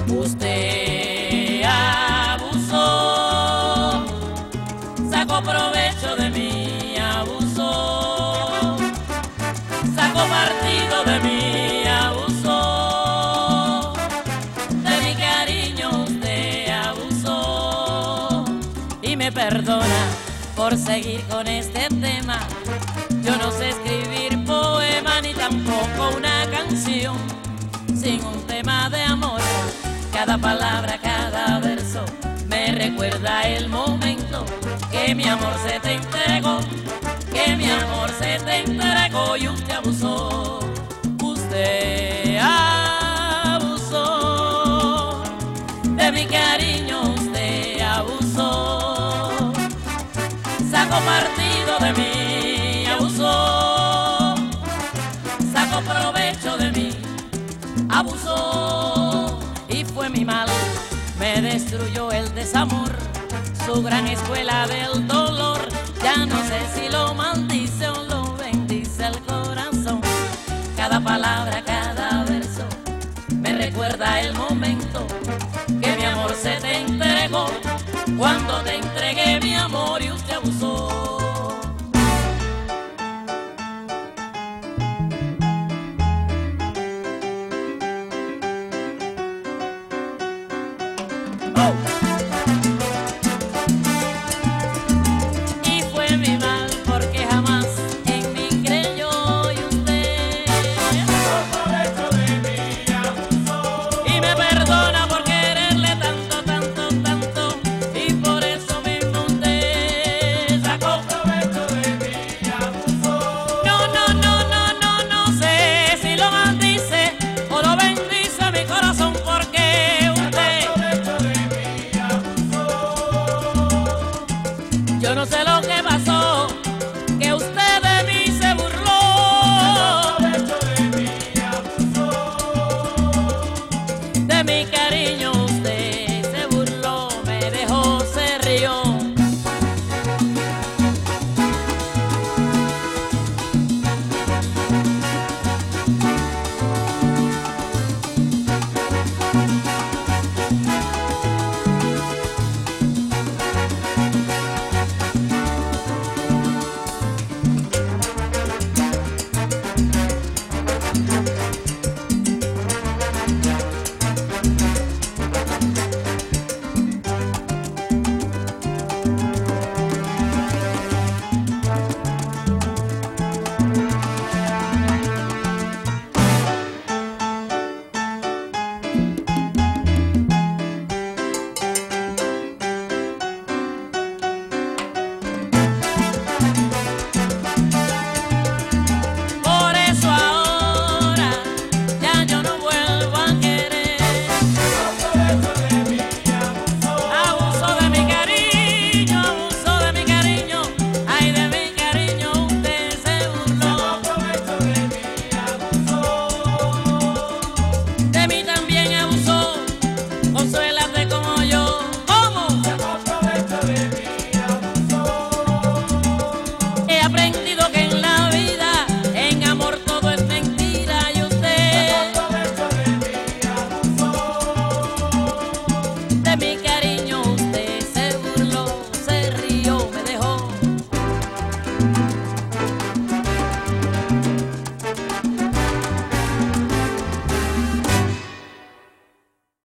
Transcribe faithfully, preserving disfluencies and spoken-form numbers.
Usted abusó, sacó provecho de mí, abusó, sacó partido de mí, abusó, de mi cariño usted abusó. Y me perdona por seguir con este tema, yo no sé escribir poema ni tampoco una canción sin un tema de amor. Cada palabra, cada verso me recuerda el momento que mi amor se te entregó, que mi amor se te entregó y usted abusó. Usted abusó de mi cariño, usted abusó, sacó partido de mí, abusó, sacó provecho de mí, abusó. Y fue mi mal, me destruyó el desamor, su gran escuela del dolor. Ya no sé si lo maldice o lo bendice el corazón. Cada palabra, cada verso me recuerda el momento que mi amor se te entregó, cuando te entregué mi amor y usted abusó. Y fue mi mal porque jamás en mí creyó y usted sacó provecho de mí, abusó. Y me perdona por quererle tanto, tanto, tanto, y por eso mismo usted sacó provecho de mí, abusó. No, no, no, no, no, no sé si lo maldice o lo bendice mi corazón, porque yo no sé lo que pasó, que usted de mí se burló. De mí abusó, de mi cariño usted se burló, me dejó, se rió. Mi cariño usted se burló, se rió, me dejó.